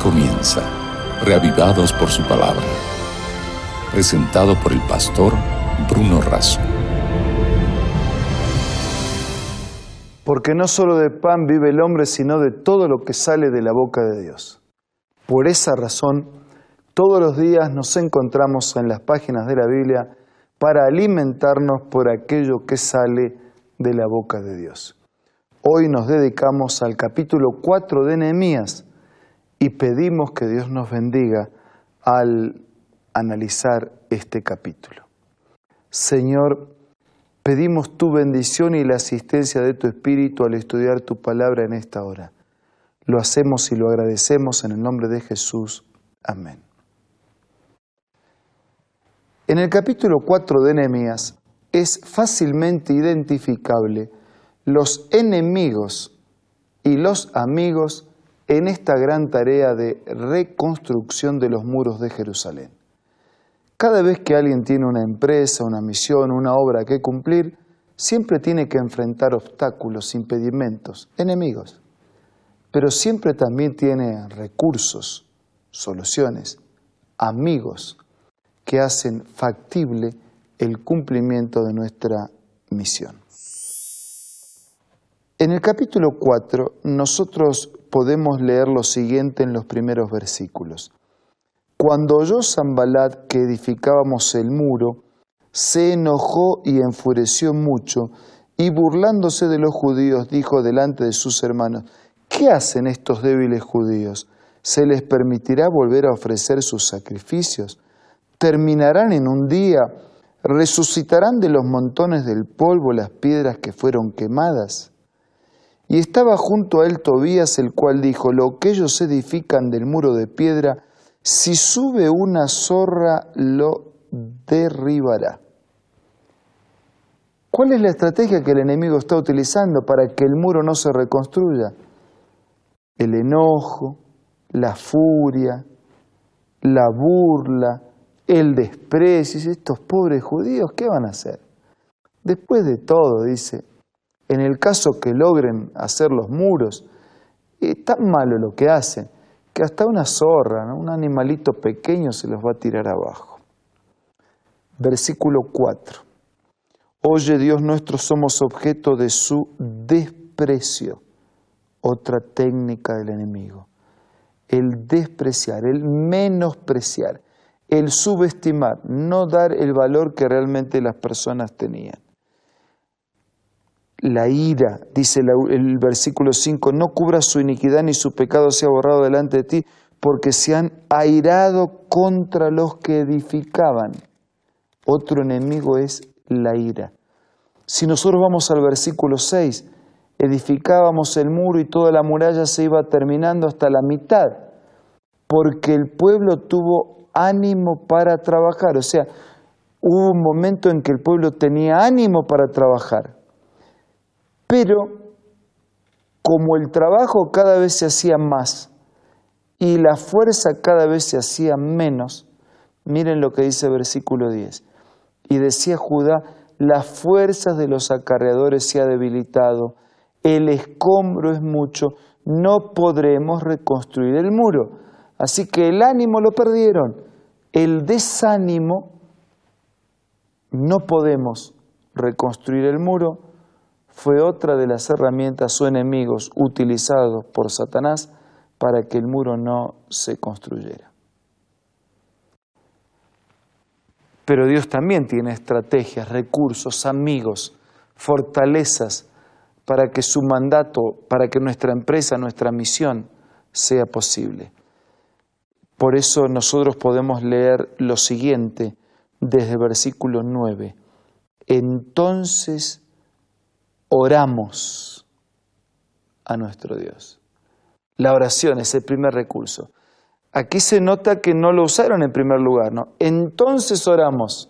comienza, reavivados por su palabra. Presentado por el pastor Bruno Razo. Porque no solo de pan vive el hombre, sino de todo lo que sale de la boca de Dios. Por esa razón, todos los días nos encontramos en las páginas de la Biblia para alimentarnos por aquello que sale de la boca de Dios. Hoy nos dedicamos al capítulo 4 de Nehemías y pedimos que Dios nos bendiga al analizar este capítulo. Señor, pedimos tu bendición y la asistencia de tu Espíritu al estudiar tu palabra en esta hora. Lo hacemos y lo agradecemos en el nombre de Jesús. Amén. En el capítulo 4 de Nehemías es fácilmente identificable los enemigos y los amigos en esta gran tarea de reconstrucción de los muros de Jerusalén. Cada vez que alguien tiene una empresa, una misión, una obra que cumplir, siempre tiene que enfrentar obstáculos, impedimentos, enemigos. Pero siempre también tiene recursos, soluciones, amigos que hacen factible el cumplimiento de nuestra misión. En el capítulo 4 nosotros podemos leer lo siguiente en los primeros versículos. Cuando oyó Sanbalat que edificábamos el muro, se enojó y enfureció mucho, y burlándose de los judíos dijo delante de sus hermanos: ¿qué hacen estos débiles judíos? ¿Se les permitirá volver a ofrecer sus sacrificios? ¿Terminarán en un día? ¿Resucitarán de los montones del polvo las piedras que fueron quemadas? Y estaba junto a él Tobías, el cual dijo: lo que ellos edifican del muro de piedra, si sube una zorra lo derribará. ¿Cuál es la estrategia que el enemigo está utilizando para que el muro no se reconstruya? El enojo, la furia, la burla, el desprecio. Estos pobres judíos, ¿qué van a hacer? Después de todo, dice, en el caso que logren hacer los muros, es tan malo lo que hacen, que hasta una zorra, ¿no?, un animalito pequeño se los va a tirar abajo. Versículo 4. Oye, Dios nuestro, somos objeto de su desprecio. Otra técnica del enemigo. El despreciar, el menospreciar, el subestimar, no dar el valor que realmente las personas tenían. La ira, dice el versículo 5, no cubra su iniquidad ni su pecado sea borrado delante de ti, porque se han airado contra los que edificaban. Otro enemigo es la ira. Si nosotros vamos al versículo 6, edificábamos el muro y toda la muralla se iba terminando hasta la mitad, porque el pueblo tuvo ánimo para trabajar. O sea, hubo un momento en que el pueblo tenía ánimo para trabajar. Pero como el trabajo cada vez se hacía más y la fuerza cada vez se hacía menos, miren lo que dice el versículo 10. Y decía Judá: las fuerzas de los acarreadores se ha debilitado, el escombro es mucho, no podremos reconstruir el muro. Así que el ánimo lo perdieron, el desánimo, no podemos reconstruir el muro. Fue otra de las herramientas o enemigos utilizados por Satanás para que el muro no se construyera. Pero Dios también tiene estrategias, recursos, amigos, fortalezas para que su mandato, para que nuestra empresa, nuestra misión sea posible. Por eso nosotros podemos leer lo siguiente desde el versículo 9. Entonces oramos a nuestro Dios. La oración es el primer recurso. Aquí se nota que no lo usaron en primer lugar, ¿no? Entonces oramos.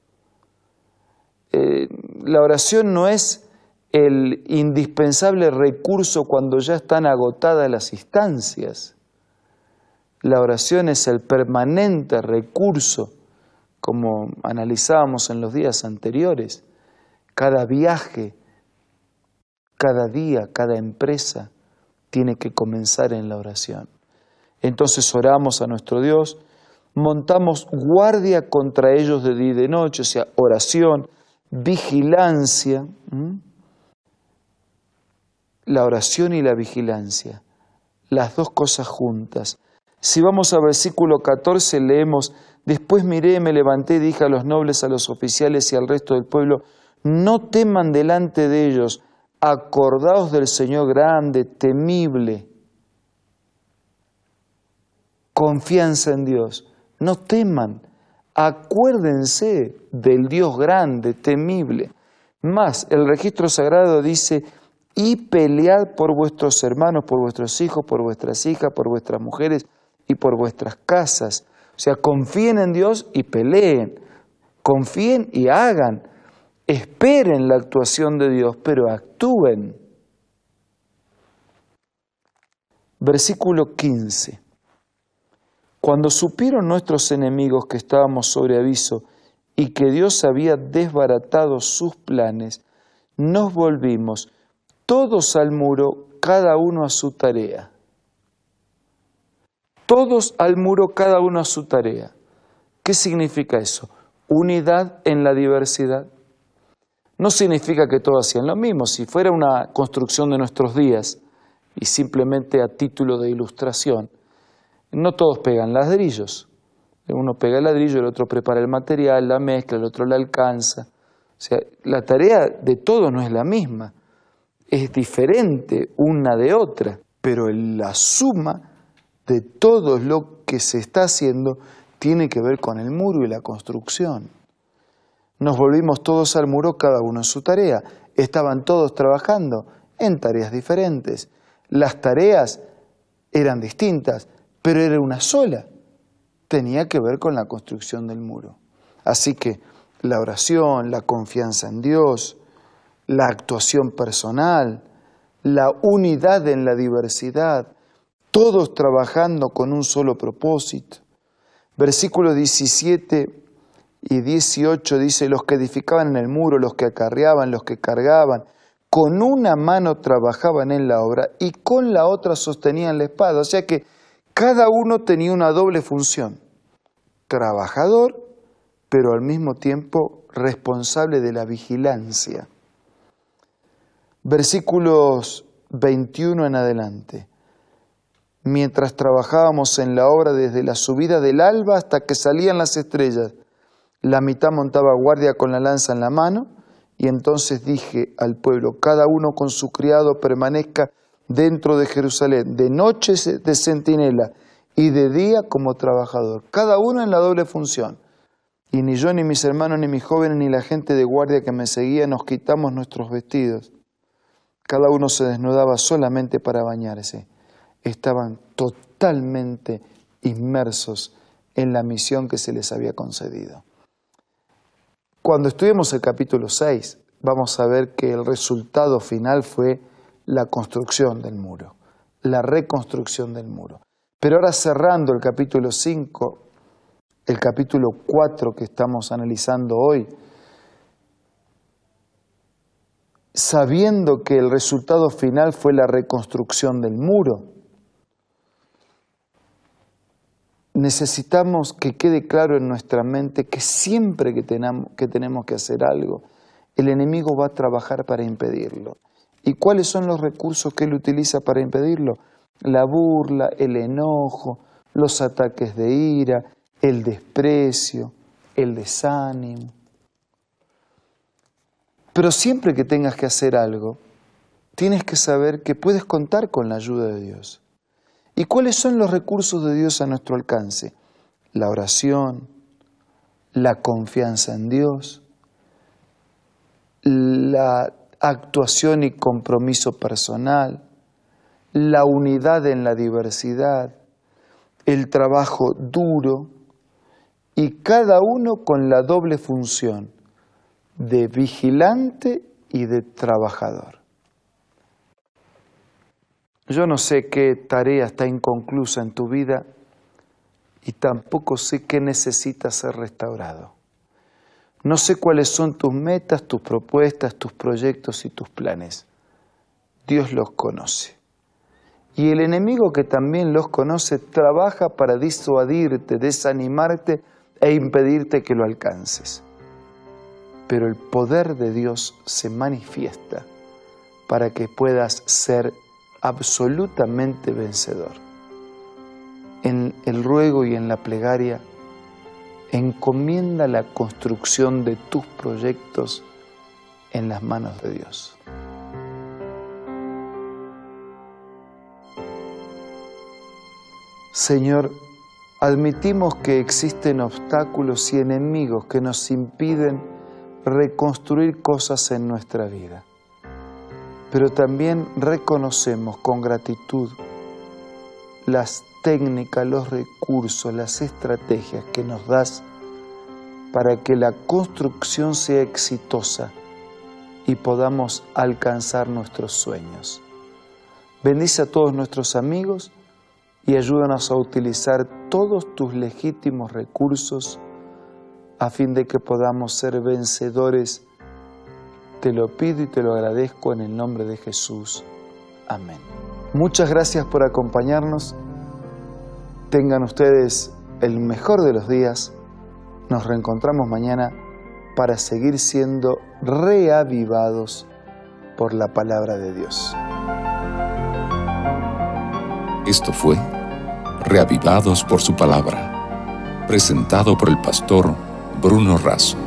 La oración no es el indispensable recurso cuando ya están agotadas las instancias. La oración es el permanente recurso, como analizábamos en los días anteriores. Cada viaje, cada día, cada empresa tiene que comenzar en la oración. Entonces oramos a nuestro Dios, montamos guardia contra ellos de día y de noche, o sea, oración, vigilancia. La oración y la vigilancia, las dos cosas juntas. Si vamos al versículo 14, leemos: después miré, me levanté y dije a los nobles, a los oficiales y al resto del pueblo: no teman delante de ellos, acordaos del Señor grande, temible. Confianza en Dios. No teman, acuérdense del Dios grande, temible. Más, el registro sagrado dice: y pelead por vuestros hermanos, por vuestros hijos, por vuestras hijas, por vuestras mujeres y por vuestras casas. O sea, confíen en Dios y peleen. Confíen y hagan. Esperen la actuación de Dios, pero actúen. Versículo 15. Cuando supieron nuestros enemigos que estábamos sobre aviso y que Dios había desbaratado sus planes, nos volvimos todos al muro, cada uno a su tarea. Todos al muro, cada uno a su tarea. ¿Qué significa eso? Unidad en la diversidad. No significa que todos hacían lo mismo. Si fuera una construcción de nuestros días y simplemente a título de ilustración, no todos pegan ladrillos. Uno pega el ladrillo, el otro prepara el material, la mezcla, el otro la alcanza. O sea, la tarea de todos no es la misma. Es diferente una de otra, pero la suma de todo lo que se está haciendo tiene que ver con el muro y la construcción. Nos volvimos todos al muro, cada uno en su tarea. Estaban todos trabajando en tareas diferentes. Las tareas eran distintas, pero era una sola. Tenía que ver con la construcción del muro. Así que la oración, la confianza en Dios, la actuación personal, la unidad en la diversidad, todos trabajando con un solo propósito. Versículos 17 y 18 dice: los que edificaban en el muro, los que acarreaban, los que cargaban, con una mano trabajaban en la obra y con la otra sostenían la espada. O sea que cada uno tenía una doble función: trabajador, pero al mismo tiempo responsable de la vigilancia. Versículos 21 en adelante. Mientras trabajábamos en la obra desde la subida del alba hasta que salían las estrellas, la mitad montaba guardia con la lanza en la mano, y entonces dije al pueblo: cada uno con su criado permanezca dentro de Jerusalén, de noche de centinela y de día como trabajador, cada uno en la doble función. Y ni yo, ni mis hermanos, ni mis jóvenes, ni la gente de guardia que me seguía nos quitamos nuestros vestidos. Cada uno se desnudaba solamente para bañarse. Estaban totalmente inmersos en la misión que se les había concedido. Cuando estudiemos el capítulo 6, vamos a ver que el resultado final fue la construcción del muro, la reconstrucción del muro. Pero ahora, cerrando el capítulo 5, el capítulo 4 que estamos analizando hoy, sabiendo que el resultado final fue la reconstrucción del muro, necesitamos que quede claro en nuestra mente que siempre que tenemos que hacer algo, el enemigo va a trabajar para impedirlo. ¿Y cuáles son los recursos que él utiliza para impedirlo? La burla, el enojo, los ataques de ira, el desprecio, el desánimo. Pero siempre que tengas que hacer algo, tienes que saber que puedes contar con la ayuda de Dios. ¿Y cuáles son los recursos de Dios a nuestro alcance? La oración, la confianza en Dios, la actuación y compromiso personal, la unidad en la diversidad, el trabajo duro, y cada uno con la doble función de vigilante y de trabajador. Yo no sé qué tarea está inconclusa en tu vida y tampoco sé qué necesita ser restaurado. No sé cuáles son tus metas, tus propuestas, tus proyectos y tus planes. Dios los conoce. Y el enemigo, que también los conoce, trabaja para disuadirte, desanimarte e impedirte que lo alcances. Pero el poder de Dios se manifiesta para que puedas ser absolutamente vencedor. En el ruego y en la plegaria, encomienda la construcción de tus proyectos en las manos de Dios. Señor, admitimos que existen obstáculos y enemigos que nos impiden reconstruir cosas en nuestra vida. Pero también reconocemos con gratitud las técnicas, los recursos, las estrategias que nos das para que la construcción sea exitosa y podamos alcanzar nuestros sueños. Bendice a todos nuestros amigos y ayúdanos a utilizar todos tus legítimos recursos a fin de que podamos ser vencedores. Te lo pido y te lo agradezco en el nombre de Jesús. Amén. Muchas gracias por acompañarnos. Tengan ustedes el mejor de los días. Nos reencontramos mañana para seguir siendo reavivados por la palabra de Dios. Esto fue Reavivados por su palabra, presentado por el pastor Bruno Razo.